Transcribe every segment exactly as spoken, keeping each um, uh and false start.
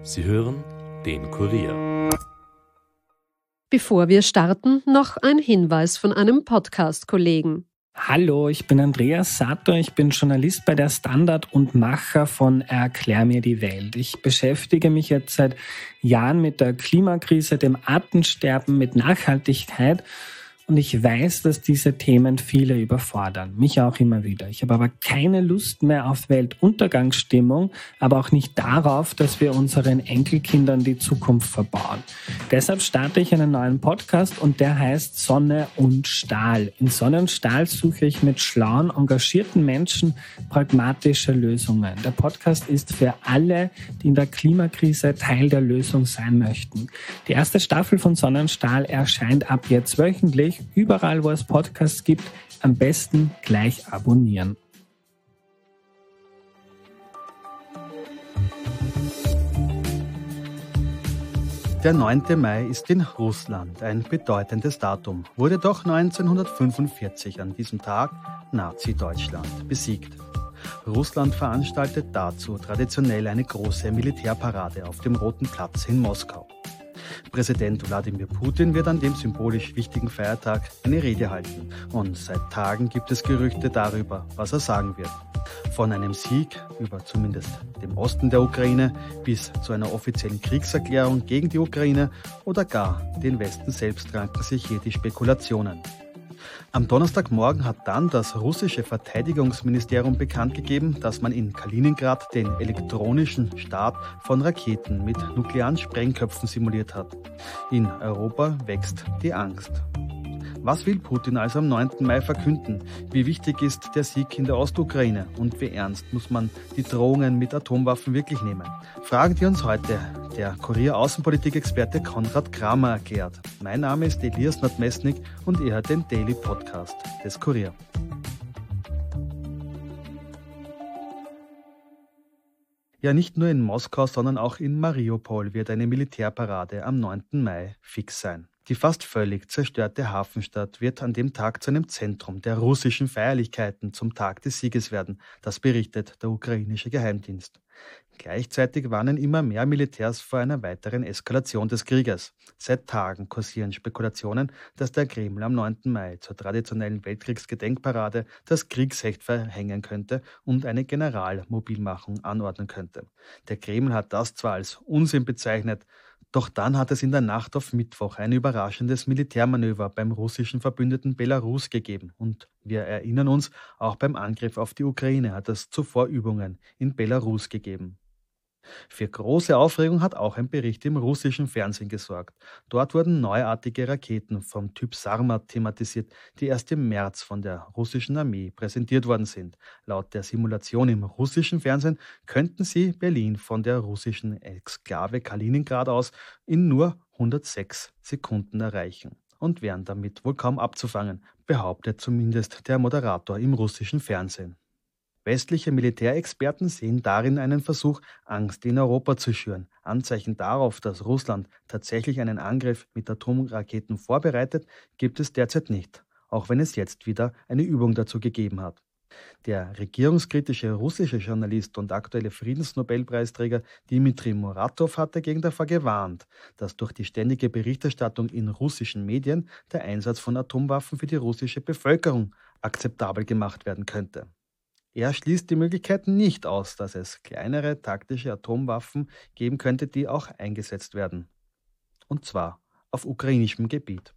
Sie hören den Kurier. Bevor wir starten, noch ein Hinweis von einem Podcast-Kollegen. Hallo, ich bin Andreas Sator, ich bin Journalist bei der Standard und Macher von Erklär mir die Welt. Ich beschäftige mich jetzt seit Jahren mit der Klimakrise, dem Artensterben, mit Nachhaltigkeit. Und ich weiß, dass diese Themen viele überfordern, mich auch immer wieder. Ich habe aber keine Lust mehr auf Weltuntergangsstimmung, aber auch nicht darauf, dass wir unseren Enkelkindern die Zukunft verbauen. Deshalb starte ich einen neuen Podcast und der heißt Sonne und Stahl. In Sonne und Stahl suche ich mit schlauen, engagierten Menschen pragmatische Lösungen. Der Podcast ist für alle, die in der Klimakrise Teil der Lösung sein möchten. Die erste Staffel von Sonne und Stahl erscheint ab jetzt wöchentlich. Überall, wo es Podcasts gibt, am besten gleich abonnieren. Der neunte Mai ist in Russland ein bedeutendes Datum, wurde doch neunzehnhundertfünfundvierzig an diesem Tag Nazi-Deutschland besiegt. Russland veranstaltet dazu traditionell eine große Militärparade auf dem Roten Platz in Moskau. Präsident Wladimir Putin wird an dem symbolisch wichtigen Feiertag eine Rede halten und seit Tagen gibt es Gerüchte darüber, was er sagen wird. Von einem Sieg über zumindest dem Osten der Ukraine bis zu einer offiziellen Kriegserklärung gegen die Ukraine oder gar den Westen selbst ranken sich hier die Spekulationen. Am Donnerstagmorgen hat dann das russische Verteidigungsministerium bekannt gegeben, dass man in Kaliningrad den elektronischen Start von Raketen mit nuklearen Sprengköpfen simuliert hat. In Europa wächst die Angst. Was will Putin also am neunten Mai verkünden? Wie wichtig ist der Sieg in der Ostukraine? Und wie ernst muss man die Drohungen mit Atomwaffen wirklich nehmen? Fragen, die uns heute der Kurier-Außenpolitik-Experte Konrad Kramer erklärt. Mein Name ist Elias Nordmessnig und ihr hört den Daily Podcast des Kurier. Ja, nicht nur in Moskau, sondern auch in Mariupol wird eine Militärparade am neunten Mai fix sein. Die fast völlig zerstörte Hafenstadt wird an dem Tag zu einem Zentrum der russischen Feierlichkeiten zum Tag des Sieges werden, das berichtet der ukrainische Geheimdienst. Gleichzeitig warnen immer mehr Militärs vor einer weiteren Eskalation des Krieges. Seit Tagen kursieren Spekulationen, dass der Kreml am neunten Mai zur traditionellen Weltkriegsgedenkparade das Kriegsrecht verhängen könnte und eine Generalmobilmachung anordnen könnte. Der Kreml hat das zwar als Unsinn bezeichnet, doch dann hat es in der Nacht auf Mittwoch ein überraschendes Militärmanöver beim russischen Verbündeten Belarus gegeben. Und wir erinnern uns, auch beim Angriff auf die Ukraine hat es zuvor Übungen in Belarus gegeben. Für große Aufregung hat auch ein Bericht im russischen Fernsehen gesorgt. Dort wurden neuartige Raketen vom Typ Sarmat thematisiert, die erst im März von der russischen Armee präsentiert worden sind. Laut der Simulation im russischen Fernsehen könnten sie Berlin von der russischen Exklave Kaliningrad aus in nur hundertsechs Sekunden erreichen und wären damit wohl kaum abzufangen, behauptet zumindest der Moderator im russischen Fernsehen. Westliche Militärexperten sehen darin einen Versuch, Angst in Europa zu schüren. Anzeichen darauf, dass Russland tatsächlich einen Angriff mit Atomraketen vorbereitet, gibt es derzeit nicht, auch wenn es jetzt wieder eine Übung dazu gegeben hat. Der regierungskritische russische Journalist und aktuelle Friedensnobelpreisträger Dmitri Muratov hat dagegen davor gewarnt, dass durch die ständige Berichterstattung in russischen Medien der Einsatz von Atomwaffen für die russische Bevölkerung akzeptabel gemacht werden könnte. Er schließt die Möglichkeit nicht aus, dass es kleinere taktische Atomwaffen geben könnte, die auch eingesetzt werden. Und zwar auf ukrainischem Gebiet.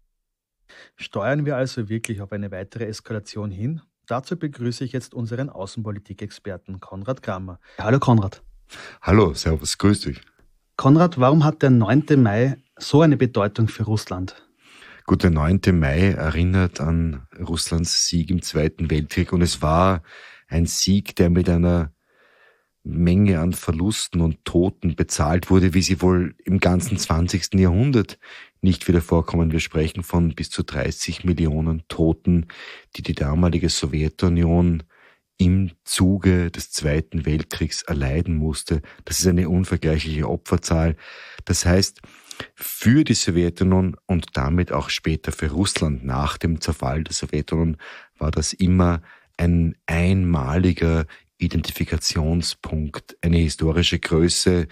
Steuern wir also wirklich auf eine weitere Eskalation hin? Dazu begrüße ich jetzt unseren Außenpolitik-Experten Konrad Kramer. Hallo Konrad. Hallo, servus, grüß dich. Konrad, warum hat der neunte Mai so eine Bedeutung für Russland? Gut, der neunte Mai erinnert an Russlands Sieg im Zweiten Weltkrieg und es war ein Sieg, der mit einer Menge an Verlusten und Toten bezahlt wurde, wie sie wohl im ganzen zwanzigsten Jahrhundert nicht wieder vorkommen. Wir sprechen von bis zu dreißig Millionen Toten, die die damalige Sowjetunion im Zuge des Zweiten Weltkriegs erleiden musste. Das ist eine unvergleichliche Opferzahl. Das heißt, für die Sowjetunion und damit auch später für Russland nach dem Zerfall der Sowjetunion war das immer ein einmaliger Identifikationspunkt, eine historische Größe,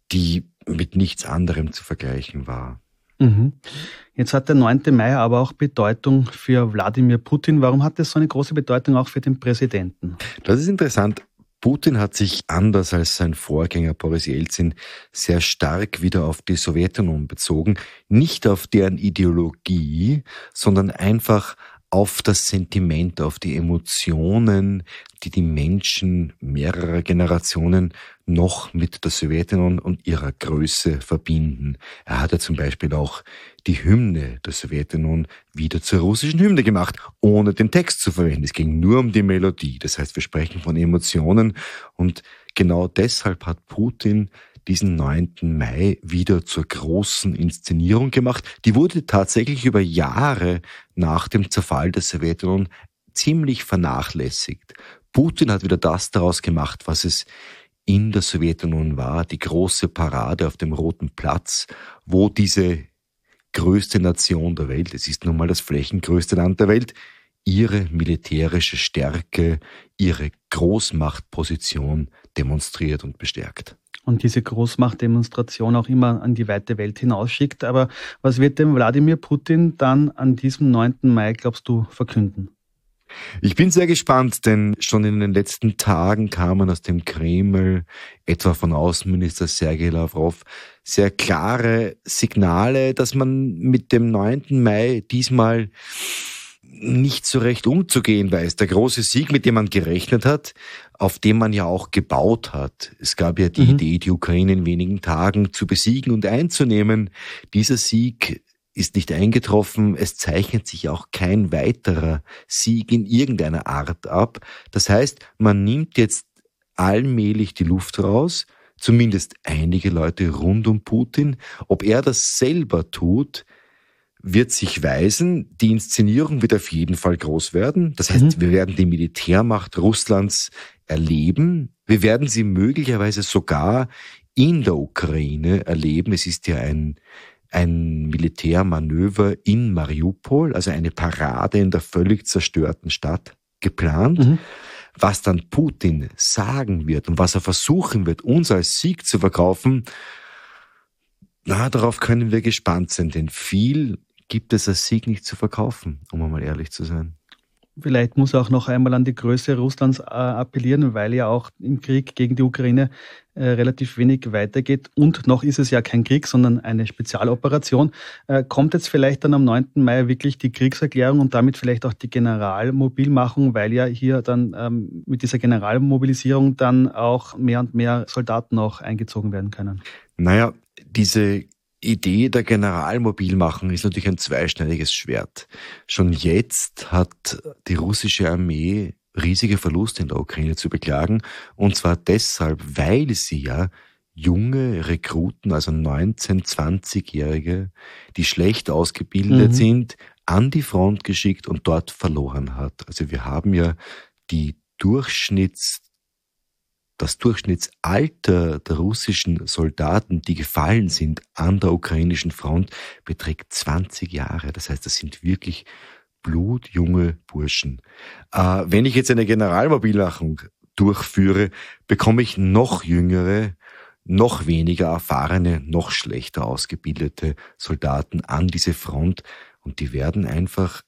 die mit nichts anderem zu vergleichen war. Mhm. Jetzt hat der neunte Mai aber auch Bedeutung für Wladimir Putin. Warum hat das so eine große Bedeutung auch für den Präsidenten? Das ist interessant. Putin hat sich anders als sein Vorgänger Boris Jelzin sehr stark wieder auf die Sowjetunion bezogen. Nicht auf deren Ideologie, sondern einfach auf das Sentiment, auf die Emotionen, die die Menschen mehrerer Generationen noch mit der Sowjetunion und ihrer Größe verbinden. Er hat ja zum Beispiel auch die Hymne der Sowjetunion wieder zur russischen Hymne gemacht, ohne den Text zu verwenden. Es ging nur um die Melodie. Das heißt, wir sprechen von Emotionen und genau deshalb hat Putin diesen neunten Mai wieder zur großen Inszenierung gemacht. Die wurde tatsächlich über Jahre nach dem Zerfall der Sowjetunion ziemlich vernachlässigt. Putin hat wieder das daraus gemacht, was es in der Sowjetunion war, die große Parade auf dem Roten Platz, wo diese größte Nation der Welt, es ist nun mal das flächengrößte Land der Welt, ihre militärische Stärke, ihre Großmachtposition demonstriert und bestärkt. Und diese Großmachtdemonstration auch immer an die weite Welt hinausschickt. Aber was wird dem Wladimir Putin dann an diesem neunten Mai, glaubst du, verkünden? Ich bin sehr gespannt, denn schon in den letzten Tagen kamen aus dem Kreml, etwa von Außenminister Sergei Lavrov, sehr klare Signale, dass man mit dem neunten Mai diesmal nicht so recht umzugehen weiß. Der große Sieg, mit dem man gerechnet hat, auf dem man ja auch gebaut hat. Es gab ja die mhm. Idee, die Ukraine in wenigen Tagen zu besiegen und einzunehmen. Dieser Sieg ist nicht eingetroffen. Es zeichnet sich auch kein weiterer Sieg in irgendeiner Art ab. Das heißt, man nimmt jetzt allmählich die Luft raus, zumindest einige Leute rund um Putin. Ob er das selber tut, wird sich weisen. Die Inszenierung wird auf jeden Fall groß werden. Das heißt, mhm. wir werden die Militärmacht Russlands erleben. Wir werden sie möglicherweise sogar in der Ukraine erleben. Es ist ja ein, ein Militärmanöver in Mariupol, also eine Parade in der völlig zerstörten Stadt geplant. Mhm. Was dann Putin sagen wird und was er versuchen wird, uns als Sieg zu verkaufen, na, darauf können wir gespannt sein, denn viel gibt es als Sieg nicht zu verkaufen, um einmal ehrlich zu sein. Vielleicht muss er auch noch einmal an die Größe Russlands äh, appellieren, weil ja auch im Krieg gegen die Ukraine äh, relativ wenig weitergeht. Und noch ist es ja kein Krieg, sondern eine Spezialoperation. Äh, kommt jetzt vielleicht dann am neunten Mai wirklich die Kriegserklärung und damit vielleicht auch die Generalmobilmachung, weil ja hier dann ähm, mit dieser Generalmobilisierung dann auch mehr und mehr Soldaten auch eingezogen werden können? Naja, diese Idee der Generalmobilmachung ist natürlich ein zweischneidiges Schwert. Schon jetzt hat die russische Armee riesige Verluste in der Ukraine zu beklagen, und zwar deshalb, weil sie ja junge Rekruten, also neunzehn-, zwanzigjährige, die schlecht ausgebildet mhm. sind, an die Front geschickt und dort verloren hat. Also wir haben ja die Durchschnitts Das Durchschnittsalter der russischen Soldaten, die gefallen sind an der ukrainischen Front, beträgt zwanzig Jahre. Das heißt, das sind wirklich blutjunge Burschen. Äh, wenn ich jetzt eine Generalmobilmachung durchführe, bekomme ich noch jüngere, noch weniger erfahrene, noch schlechter ausgebildete Soldaten an diese Front, und die werden einfach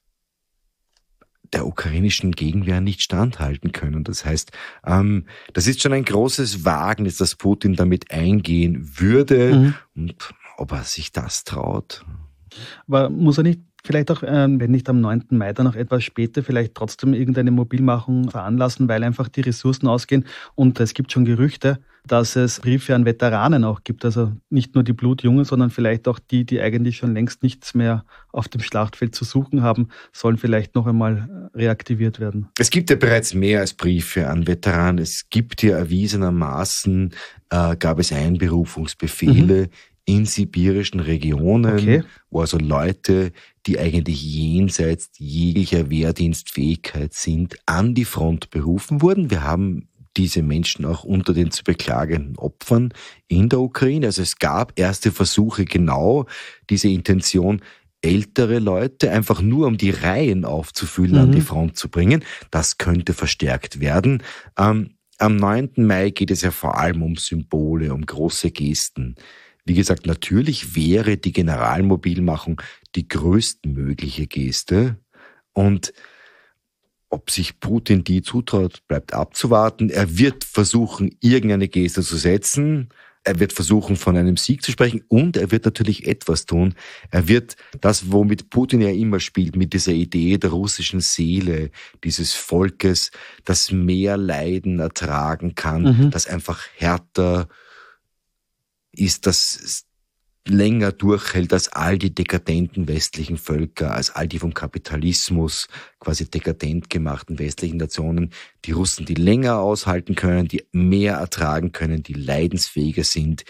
der ukrainischen Gegenwehr nicht standhalten können. Das heißt, ähm, das ist schon ein großes Wagnis, dass Putin damit eingehen würde. Mhm. Und ob er sich das traut. Aber muss er nicht vielleicht auch, ähm, wenn nicht am neunten Mai, dann auch etwas später vielleicht trotzdem irgendeine Mobilmachung veranlassen, weil einfach die Ressourcen ausgehen? Und es gibt schon Gerüchte, dass es Briefe an Veteranen auch gibt. Also nicht nur die Blutjungen, sondern vielleicht auch die, die eigentlich schon längst nichts mehr auf dem Schlachtfeld zu suchen haben, sollen vielleicht noch einmal reaktiviert werden. Es gibt ja bereits mehr als Briefe an Veteranen. Es gibt ja erwiesenermaßen, äh, gab es Einberufungsbefehle mhm. in sibirischen Regionen, okay. wo also Leute, die eigentlich jenseits jeglicher Wehrdienstfähigkeit sind, an die Front berufen wurden. Wir haben diese Menschen auch unter den zu beklagenden Opfern in der Ukraine. Also es gab erste Versuche, genau diese Intention, ältere Leute einfach nur um die Reihen aufzufüllen, mhm. an die Front zu bringen. Das könnte verstärkt werden. Ähm, am neunten Mai geht es ja vor allem um Symbole, um große Gesten. Wie gesagt, natürlich wäre die Generalmobilmachung die größtmögliche Geste. Und ob sich Putin die zutraut, bleibt abzuwarten. Er wird versuchen, irgendeine Geste zu setzen. Er wird versuchen, von einem Sieg zu sprechen. Und er wird natürlich etwas tun. Er wird das, womit Putin ja immer spielt, mit dieser Idee der russischen Seele, dieses Volkes, das mehr Leiden ertragen kann, mhm. das einfach härter ist, das länger durchhält als all die dekadenten westlichen Völker, als all die vom Kapitalismus quasi dekadent gemachten westlichen Nationen. Die Russen, die länger aushalten können, die mehr ertragen können, die leidensfähiger sind,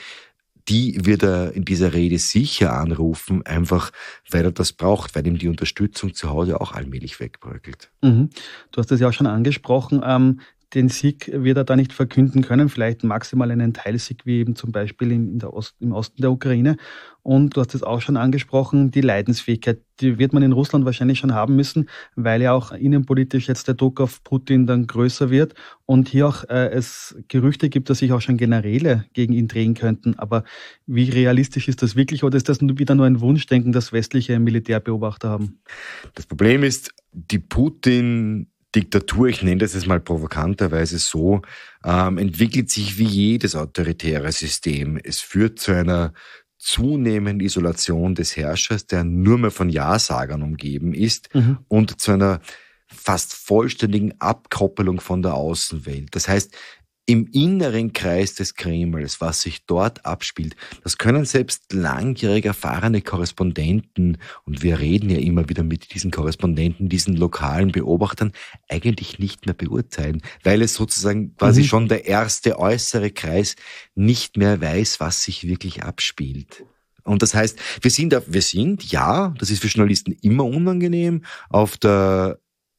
die wird er in dieser Rede sicher anrufen, einfach weil er das braucht, weil ihm die Unterstützung zu Hause auch allmählich wegbröckelt. Mhm. Du hast das ja auch schon angesprochen. Ähm Den Sieg wird er da nicht verkünden können, vielleicht maximal einen Teilsieg, wie eben zum Beispiel in der Ost, im Osten der Ukraine. Und du hast es auch schon angesprochen, die Leidensfähigkeit, die wird man in Russland wahrscheinlich schon haben müssen, weil ja auch innenpolitisch jetzt der Druck auf Putin dann größer wird und hier auch äh, es Gerüchte gibt, dass sich auch schon Generäle gegen ihn drehen könnten. Aber wie realistisch ist das wirklich oder ist das wieder nur ein Wunschdenken, das westliche Militärbeobachter haben? Das Problem ist, die Putin Diktatur, ich nenne das jetzt mal provokanterweise so, ähm, entwickelt sich wie jedes autoritäre System. Es führt zu einer zunehmenden Isolation des Herrschers, der nur mehr von Ja-Sagern umgeben ist, mhm. und zu einer fast vollständigen Abkoppelung von der Außenwelt. Das heißt, im inneren Kreis des Kremls, was sich dort abspielt, das können selbst langjährig erfahrene Korrespondenten, und wir reden ja immer wieder mit diesen Korrespondenten, diesen lokalen Beobachtern, eigentlich nicht mehr beurteilen, weil es sozusagen quasi mhm. schon der erste äußere Kreis nicht mehr weiß, was sich wirklich abspielt. Und das heißt, wir sind, auf, wir sind, ja, das ist für Journalisten immer unangenehm, auf der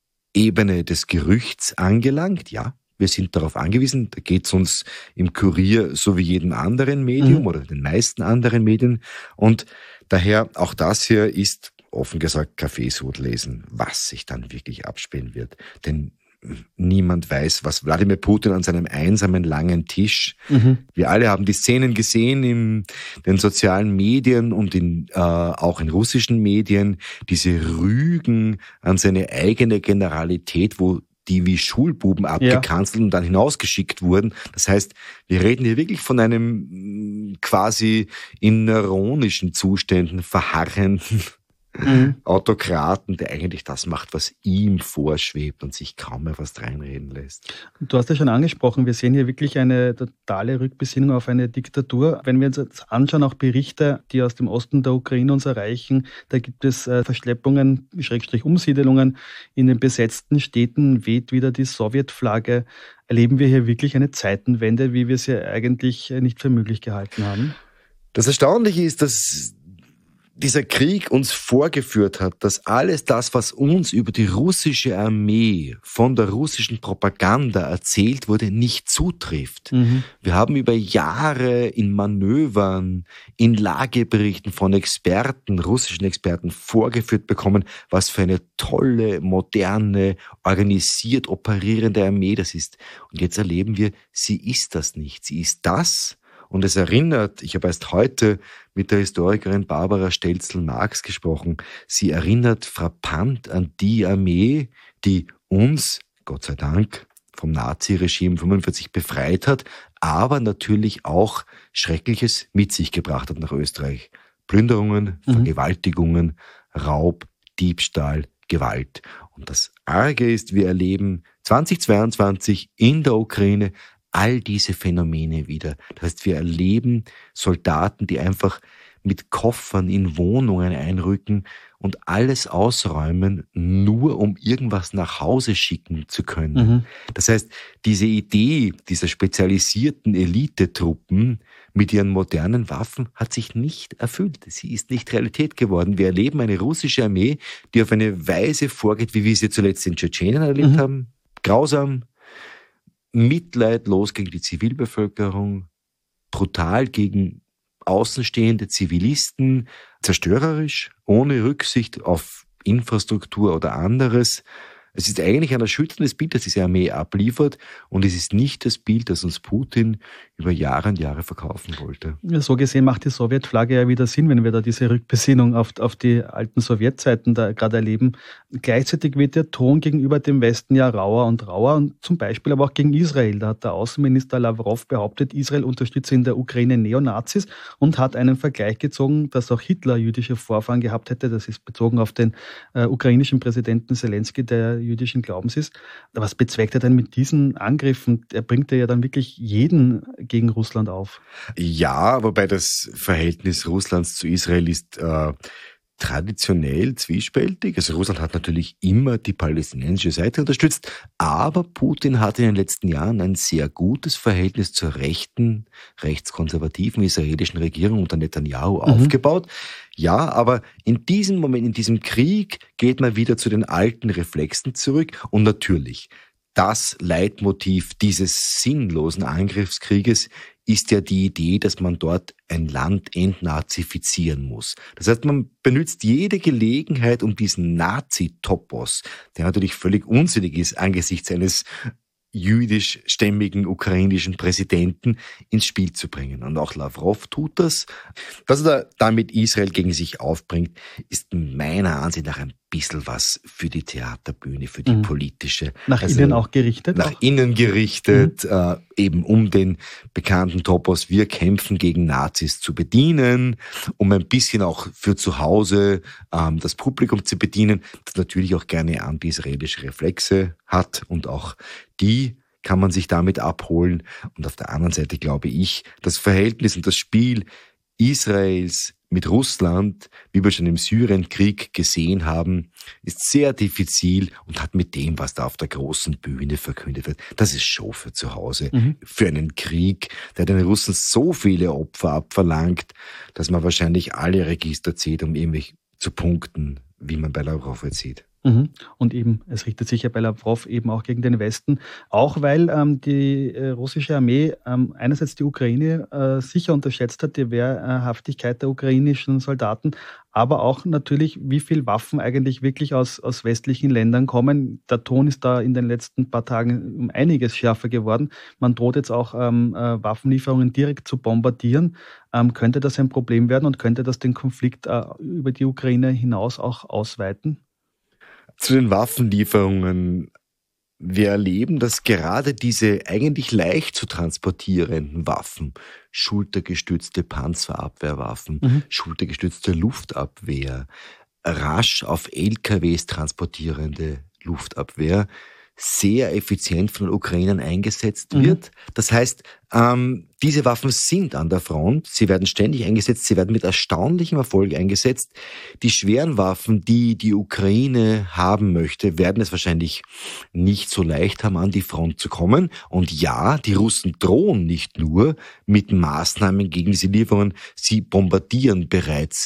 Ebene des Gerüchts angelangt, ja. Wir sind darauf angewiesen, da geht es uns im Kurier so wie jedem anderen Medium mhm. oder den meisten anderen Medien. Und daher auch das hier ist, offen gesagt, Kaffeesud lesen, was sich dann wirklich abspielen wird. Denn niemand weiß, was Wladimir Putin an seinem einsamen, langen Tisch, mhm. wir alle haben die Szenen gesehen in den sozialen Medien und in, äh, auch in russischen Medien, diese Rügen an seine eigene Generalität, wo die wie Schulbuben abgekanzelt ja. und dann hinausgeschickt wurden. Das heißt, wir reden hier wirklich von einem quasi in neuronischen Zuständen verharrenden mhm. Autokraten, der eigentlich das macht, was ihm vorschwebt und sich kaum mehr was reinreden lässt. Du hast ja schon angesprochen, wir sehen hier wirklich eine totale Rückbesinnung auf eine Diktatur. Wenn wir uns jetzt anschauen, auch Berichte, die aus dem Osten der Ukraine uns erreichen, da gibt es äh, Verschleppungen, Schrägstrich Umsiedelungen. In den besetzten Städten weht wieder die Sowjetflagge. Erleben wir hier wirklich eine Zeitenwende, wie wir sie eigentlich nicht für möglich gehalten haben? Das Erstaunliche ist, dass dieser Krieg uns vorgeführt hat, dass alles das, was uns über die russische Armee von der russischen Propaganda erzählt wurde, nicht zutrifft. Mhm. Wir haben über Jahre in Manövern, in Lageberichten von Experten, russischen Experten vorgeführt bekommen, was für eine tolle, moderne, organisiert operierende Armee das ist. Und jetzt erleben wir, sie ist das nicht. Sie ist das. Und es erinnert, ich habe erst heute mit der Historikerin Barbara Stelzel-Marx gesprochen, sie erinnert frappant an die Armee, die uns, Gott sei Dank, vom Naziregime fünfundvierzig befreit hat, aber natürlich auch Schreckliches mit sich gebracht hat nach Österreich. Plünderungen, mhm. Vergewaltigungen, Raub, Diebstahl, Gewalt. Und das Arge ist, wir erleben zweitausendzweiundzwanzig in der Ukraine all diese Phänomene wieder. Das heißt, wir erleben Soldaten, die einfach mit Koffern in Wohnungen einrücken und alles ausräumen, nur um irgendwas nach Hause schicken zu können. Mhm. Das heißt, diese Idee dieser spezialisierten Elitetruppen mit ihren modernen Waffen hat sich nicht erfüllt. Sie ist nicht Realität geworden. Wir erleben eine russische Armee, die auf eine Weise vorgeht, wie wir sie zuletzt in Tschetschenien erlebt mhm. haben. Grausam, mitleidlos gegen die Zivilbevölkerung, brutal gegen außenstehende Zivilisten, zerstörerisch, ohne Rücksicht auf Infrastruktur oder anderes. Es ist eigentlich ein erschütterndes Bild, das diese Armee abliefert, und es ist nicht das Bild, das uns Putin über Jahre und Jahre verkaufen wollte. Ja, so gesehen macht die Sowjetflagge ja wieder Sinn, wenn wir da diese Rückbesinnung auf, auf die alten Sowjetzeiten da gerade erleben. Gleichzeitig wird der Ton gegenüber dem Westen ja rauer und rauer, und zum Beispiel aber auch gegen Israel. Da hat der Außenminister Lavrov behauptet, Israel unterstütze in der Ukraine Neonazis, und hat einen Vergleich gezogen, dass auch Hitler jüdische Vorfahren gehabt hätte. Das ist bezogen auf den äh, ukrainischen Präsidenten Zelensky, der jüdischen Glaubens ist. Was bezweckt er denn mit diesen Angriffen? Er bringt ja dann wirklich jeden gegen Russland auf. Ja, wobei das Verhältnis Russlands zu Israel ist äh, traditionell zwiespältig. Also Russland hat natürlich immer die palästinensische Seite unterstützt, aber Putin hat in den letzten Jahren ein sehr gutes Verhältnis zur rechten, rechtskonservativen israelischen Regierung unter Netanyahu mhm. aufgebaut. Ja, aber in diesem Moment, in diesem Krieg geht man wieder zu den alten Reflexen zurück, und natürlich, das Leitmotiv dieses sinnlosen Angriffskrieges ist ja die Idee, dass man dort ein Land entnazifizieren muss. Das heißt, man benutzt jede Gelegenheit, um diesen Nazi-Topos, der natürlich völlig unsinnig ist angesichts eines jüdischstämmigen ukrainischen Präsidenten, ins Spiel zu bringen. Und auch Lavrov tut das. Was er damit Israel gegen sich aufbringt, ist meiner Ansicht nach ein bisschen was für die Theaterbühne, für die mhm. politische. Nach also innen auch gerichtet? Nach auch? innen gerichtet, mhm. äh, eben um den bekannten Topos "Wir kämpfen gegen Nazis" zu bedienen, um ein bisschen auch für zu Hause ähm, das Publikum zu bedienen, das natürlich auch gerne anti-israelische Reflexe hat, und auch die kann man sich damit abholen. Und auf der anderen Seite glaube ich, das Verhältnis und das Spiel Israels mit Russland, wie wir schon im Syrienkrieg gesehen haben, ist sehr diffizil und hat mit dem, was da auf der großen Bühne verkündet wird, das ist Show für zu Hause. Mhm. Für einen Krieg, der den Russen so viele Opfer abverlangt, dass man wahrscheinlich alle Register zieht, um irgendwie zu punkten, wie man bei Lavrov jetzt sieht. Mhm. Und eben, es richtet sich ja bei Lavrov eben auch gegen den Westen, auch weil ähm, die äh, russische Armee ähm, einerseits die Ukraine äh, sicher unterschätzt hat, die Wehrhaftigkeit der ukrainischen Soldaten, aber auch natürlich, wie viel Waffen eigentlich wirklich aus, aus westlichen Ländern kommen. Der Ton ist da in den letzten paar Tagen um einiges schärfer geworden. Man droht jetzt auch ähm, äh, Waffenlieferungen direkt zu bombardieren. Ähm, könnte das ein Problem werden, und könnte das den Konflikt äh, über die Ukraine hinaus auch ausweiten? Zu den Waffenlieferungen. Wir erleben, dass gerade diese eigentlich leicht zu transportierenden Waffen, schultergestützte Panzerabwehrwaffen, mhm. schultergestützte Luftabwehr, rasch auf L K Ws transportierende Luftabwehr, sehr effizient von den Ukrainern eingesetzt mhm. wird. Das heißt, ähm, diese Waffen sind an der Front, sie werden ständig eingesetzt, sie werden mit erstaunlichem Erfolg eingesetzt. Die schweren Waffen, die die Ukraine haben möchte, werden es wahrscheinlich nicht so leicht haben, an die Front zu kommen. Und ja, die Russen drohen nicht nur mit Maßnahmen gegen diese Lieferungen, sie bombardieren bereits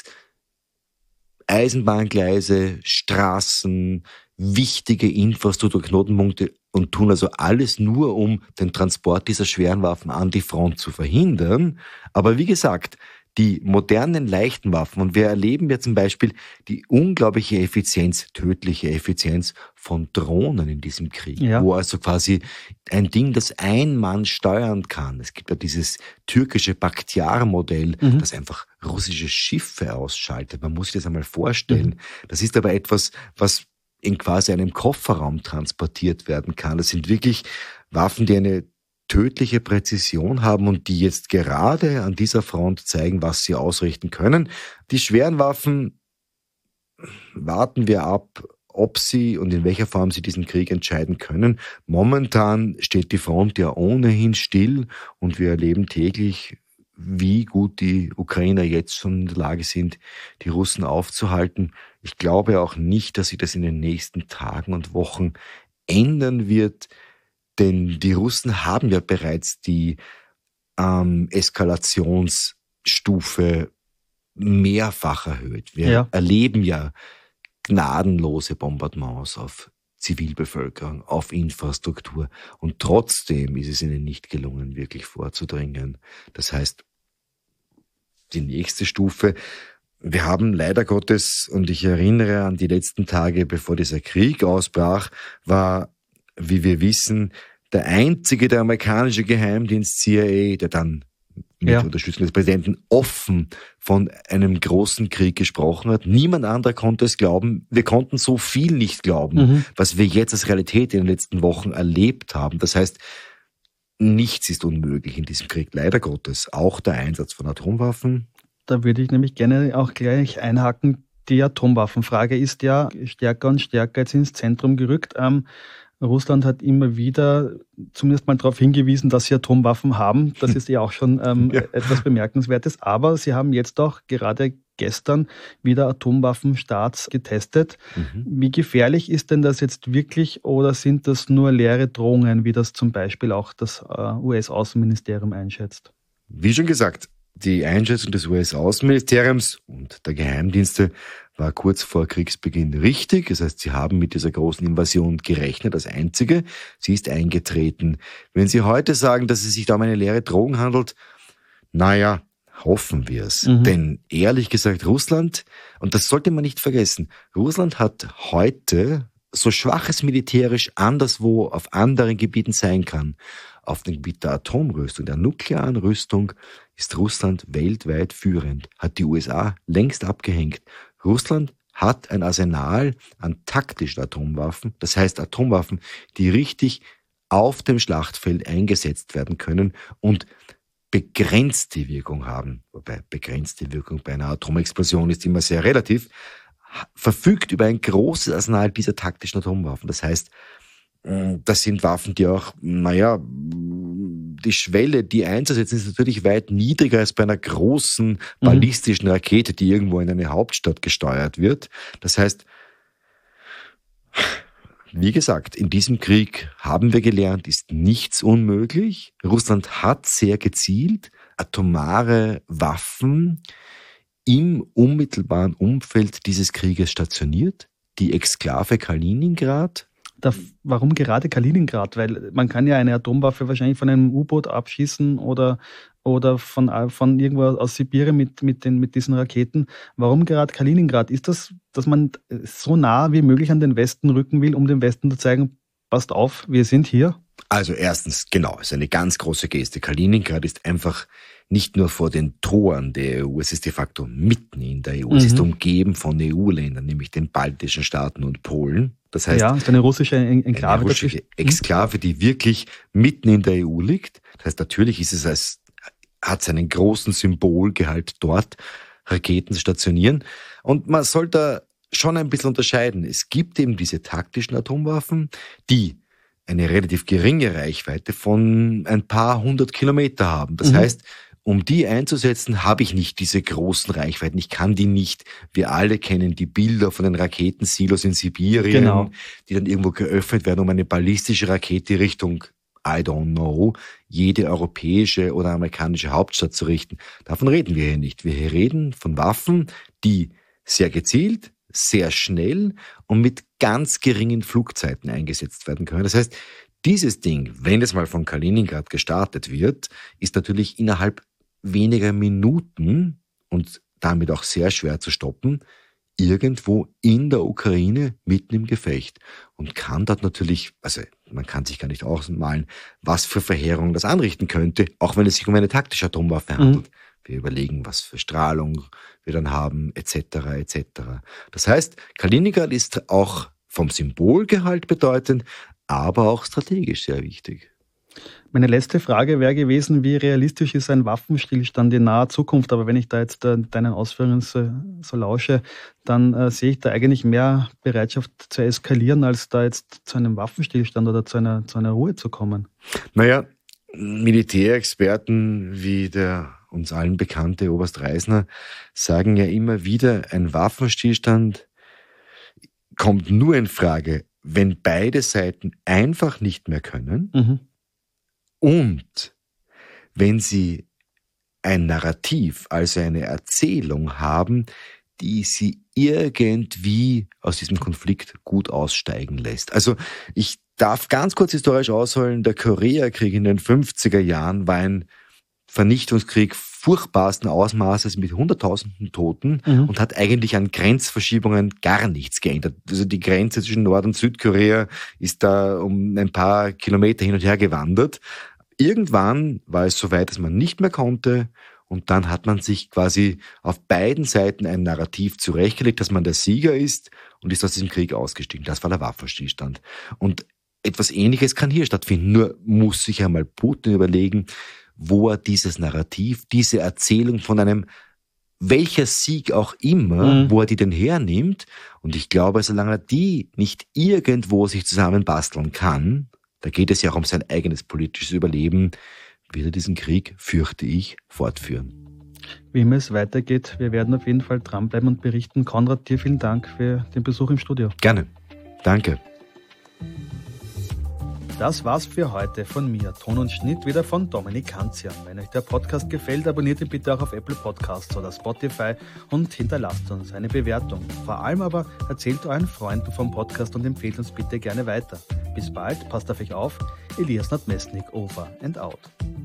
Eisenbahngleise, Straßen, wichtige Infrastrukturknotenpunkte und tun also alles nur, um den Transport dieser schweren Waffen an die Front zu verhindern. Aber wie gesagt, die modernen leichten Waffen, und wir erleben ja zum Beispiel die unglaubliche Effizienz, tödliche Effizienz von Drohnen in diesem Krieg, ja. wo also quasi ein Ding, das ein Mann steuern kann. Es gibt ja dieses türkische Bakhtiar-Modell, mhm. das einfach russische Schiffe ausschaltet. Man muss sich das einmal vorstellen. Mhm. Das ist aber etwas, was in quasi einem Kofferraum transportiert werden kann. Das sind wirklich Waffen, die eine tödliche Präzision haben und die jetzt gerade an dieser Front zeigen, was sie ausrichten können. Die schweren Waffen warten wir ab, ob sie und in welcher Form sie diesen Krieg entscheiden können. Momentan steht die Front ja ohnehin still und wir erleben täglich, wie gut die Ukrainer jetzt schon in der Lage sind, die Russen aufzuhalten. Ich glaube auch nicht, dass sich das in den nächsten Tagen und Wochen ändern wird, denn die Russen haben ja bereits die ähm, Eskalationsstufe mehrfach erhöht. Wir ja. erleben ja gnadenlose Bombardements auf Zivilbevölkerung, auf Infrastruktur. Und trotzdem ist es ihnen nicht gelungen, wirklich vorzudringen. Das heißt, die nächste Stufe, wir haben leider Gottes, und ich erinnere an die letzten Tage, bevor dieser Krieg ausbrach, war, wie wir wissen, der einzige, der amerikanische Geheimdienst C I A, der dann mit ja. Unterstützung des Präsidenten offen von einem großen Krieg gesprochen hat. Niemand anderer konnte es glauben. Wir konnten so viel nicht glauben, mhm. was wir jetzt als Realität in den letzten Wochen erlebt haben. Das heißt, nichts ist unmöglich in diesem Krieg, leider Gottes. Auch der Einsatz von Atomwaffen. Da würde ich nämlich gerne auch gleich einhaken. Die Atomwaffenfrage ist ja stärker und stärker jetzt ins Zentrum gerückt. Ähm, Russland hat immer wieder zumindest mal darauf hingewiesen, dass sie Atomwaffen haben. Das ist ja auch schon ähm, ja. etwas Bemerkenswertes. Aber sie haben jetzt auch gerade gestern wieder Atomwaffenstarts getestet. Mhm. Wie gefährlich ist denn das jetzt wirklich oder sind das nur leere Drohungen, wie das zum Beispiel auch das äh, U S-Außenministerium einschätzt? Wie schon gesagt, die Einschätzung des U S-Außenministeriums und der Geheimdienste war kurz vor Kriegsbeginn richtig. Das heißt, sie haben mit dieser großen Invasion gerechnet, als einzige. Sie ist eingetreten. Wenn Sie heute sagen, dass es sich da um eine leere Drohung handelt, naja, hoffen wir es. Mhm. Denn ehrlich gesagt, Russland, und das sollte man nicht vergessen, Russland hat heute, so schwach es militärisch anderswo auf anderen Gebieten sein kann, auf dem Gebiet der Atomrüstung, der nuklearen Rüstung, ist Russland weltweit führend, hat die U S A längst abgehängt. Russland hat ein Arsenal an taktischen Atomwaffen, das heißt Atomwaffen, die richtig auf dem Schlachtfeld eingesetzt werden können und begrenzte Wirkung haben. Wobei begrenzte Wirkung bei einer Atomexplosion ist immer sehr relativ, verfügt über ein großes Arsenal dieser taktischen Atomwaffen. Das heißt, das sind Waffen, die auch, naja, die Schwelle, die einzusetzen, ist natürlich weit niedriger als bei einer großen ballistischen Rakete, die irgendwo in eine Hauptstadt gesteuert wird. Das heißt, wie gesagt, in diesem Krieg haben wir gelernt, ist nichts unmöglich. Russland hat sehr gezielt atomare Waffen im unmittelbaren Umfeld dieses Krieges stationiert. Die Exklave Kaliningrad. Da, warum gerade Kaliningrad? Weil man kann ja eine Atomwaffe wahrscheinlich von einem U-Boot abschießen oder, oder von, von irgendwo aus Sibirien mit, mit, den, mit diesen Raketen. Warum gerade Kaliningrad? Ist das, dass man so nah wie möglich an den Westen rücken will, um dem Westen zu zeigen, passt auf, wir sind hier? Also erstens, genau, ist eine ganz große Geste. Kaliningrad ist einfach nicht nur vor den Toren der E U, es ist de facto mitten in der E U. Mhm. Es ist umgeben von E U-Ländern, nämlich den baltischen Staaten und Polen. Das heißt, ja, ist eine russische Enklave. Eine russische Exklave, die wirklich mitten in der E U liegt. Das heißt, natürlich ist es als, hat es einen großen Symbolgehalt, dort Raketen zu stationieren. Und man soll da schon ein bisschen unterscheiden. Es gibt eben diese taktischen Atomwaffen, die eine relativ geringe Reichweite von ein paar hundert Kilometer haben. Das mhm. heißt, um die einzusetzen, habe ich nicht diese großen Reichweiten. Ich kann die nicht. Wir alle kennen die Bilder von den Raketensilos in Sibirien, genau, die dann irgendwo geöffnet werden, um eine ballistische Rakete Richtung, I don't know, jede europäische oder amerikanische Hauptstadt zu richten. Davon reden wir hier nicht. Wir reden von Waffen, die sehr gezielt, sehr schnell und mit ganz geringen Flugzeiten eingesetzt werden können. Das heißt, dieses Ding, wenn es mal von Kaliningrad gestartet wird, ist natürlich innerhalb weniger Minuten und damit auch sehr schwer zu stoppen, irgendwo in der Ukraine mitten im Gefecht und kann dort natürlich, also man kann sich gar nicht ausmalen, was für Verheerungen das anrichten könnte, auch wenn es sich um eine taktische Atomwaffe handelt. Mhm. Wir überlegen, was für Strahlung wir dann haben, et cetera et cetera. Das heißt, Kaliningrad ist auch vom Symbolgehalt bedeutend, aber auch strategisch sehr wichtig. Meine letzte Frage wäre gewesen, wie realistisch ist ein Waffenstillstand in naher Zukunft? Aber wenn ich da jetzt äh, deinen Ausführungen so, so lausche, dann äh, sehe ich da eigentlich mehr Bereitschaft zu eskalieren, als da jetzt zu einem Waffenstillstand oder zu einer, zu einer Ruhe zu kommen. Naja, Militärexperten wie der uns allen bekannte Oberst Reisner sagen ja immer wieder, ein Waffenstillstand kommt nur in Frage, wenn beide Seiten einfach nicht mehr können, mhm, und wenn sie ein Narrativ, also eine Erzählung haben, die sie irgendwie aus diesem Konflikt gut aussteigen lässt. Also ich darf ganz kurz historisch ausholen, der Koreakrieg in den fünfziger Jahren war ein Vernichtungskrieg furchtbarsten Ausmaßes mit hunderttausenden Toten mhm. und hat eigentlich an Grenzverschiebungen gar nichts geändert. Also die Grenze zwischen Nord- und Südkorea ist da um ein paar Kilometer hin und her gewandert. Irgendwann war es so weit, dass man nicht mehr konnte. Und dann hat man sich quasi auf beiden Seiten ein Narrativ zurechtgelegt, dass man der Sieger ist und ist aus diesem Krieg ausgestiegen. Das war der Waffenstillstand. Und etwas Ähnliches kann hier stattfinden. Nur muss sich einmal Putin überlegen, wo er dieses Narrativ, diese Erzählung von einem, welcher Sieg auch immer, mhm. wo er die denn hernimmt. Und ich glaube, solange er die nicht irgendwo sich zusammenbasteln kann, da geht es ja auch um sein eigenes politisches Überleben, wird er diesen Krieg, fürchte ich, fortführen. Wie immer es weitergeht, wir werden auf jeden Fall dranbleiben und berichten. Konrad, dir vielen Dank für den Besuch im Studio. Gerne. Danke. Das war's für heute von mir. Ton und Schnitt wieder von Dominik Kanzian. Wenn euch der Podcast gefällt, abonniert ihn bitte auch auf Apple Podcasts oder Spotify und hinterlasst uns eine Bewertung. Vor allem aber erzählt euren Freunden vom Podcast und empfehlt uns bitte gerne weiter. Bis bald, passt auf euch auf. Elias Nadmesnik, over and out.